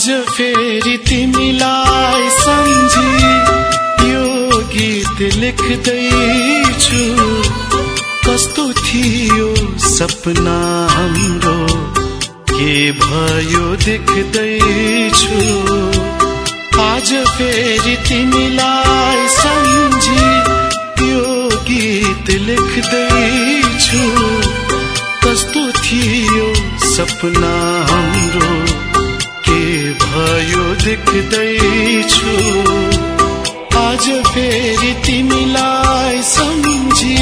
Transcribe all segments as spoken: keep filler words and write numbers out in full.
आज फेरि तिमीलाई सम्झी यो गीत लेख्दैछु। कस्तो थियो सपना हाम्रो, के भयो देख्दैछु। आज फेरि तिमीलाई सम्झी यो गीत लेख्दैछु। कस्तो थियो सपना हाम्रो, के भयो देख्दैछु। आज फेरि तिमीलाई सम्झी।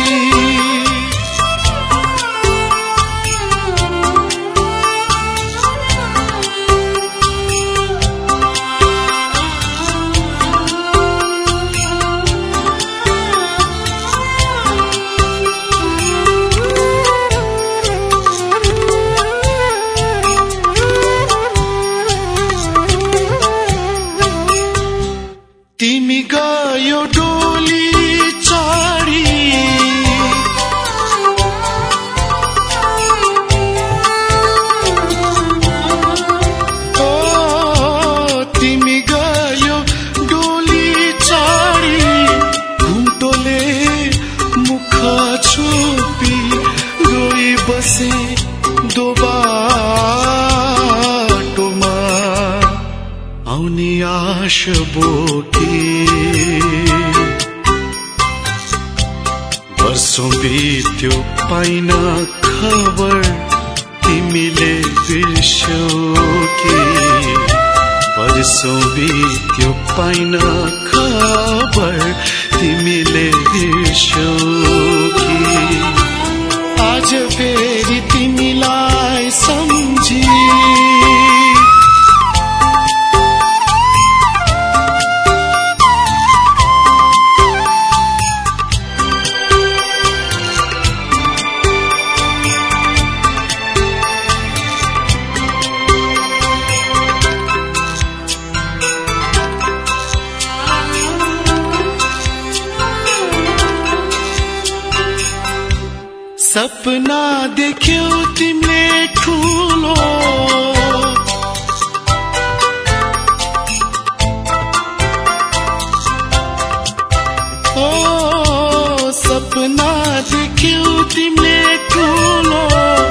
तिमी गयो डोली चढी, ओ तिमी गयो डोली चढी। घुम्टोले मुख छोपी रोइ बसे दो बाटोमा। आउने आश बोकी वर्षौं बित्यो पाइन खबर, तिमीले बिर्स्यौ कि। वर्षौं बित्यो पाइन खबर, तिमीले बिर्स्यौ कि। आज फेरि तिमीलाई सम्झी। सपना देख्यौ तिमीले ठुलो, ओ सपना देख्यौ तिमीले ठुलो।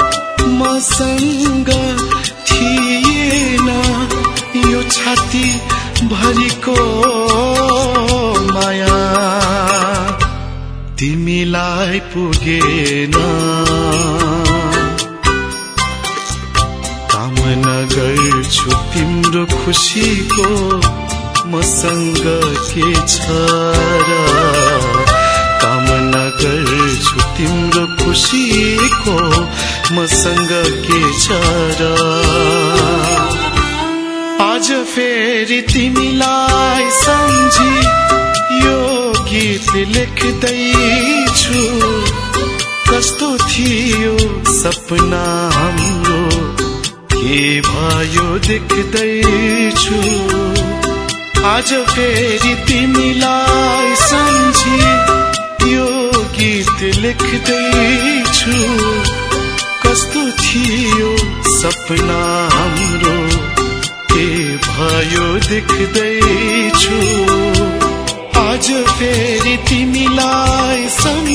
मसँग थिएन यो छाती भरिको माया। तिमीलाई पुगेन कामना गर्छु तिम्रो खुसीको। मसँग के छ र कामना गर्छु तिम्रो खुसीको। मसँग के छ र आज फेरि तिमीलाई सम्झी यो गीत लेख्दैछु। कस्तो थियो सपना हाम्रो, के भयो देख्दैछु। आज फेरि तिमीलाई सम्झी यो गीत लेख्दैछु। कस्तो थियो सपना हाम्रो, के भयो देख्दैछु। आज फेरि तिमीलाई सम्झी।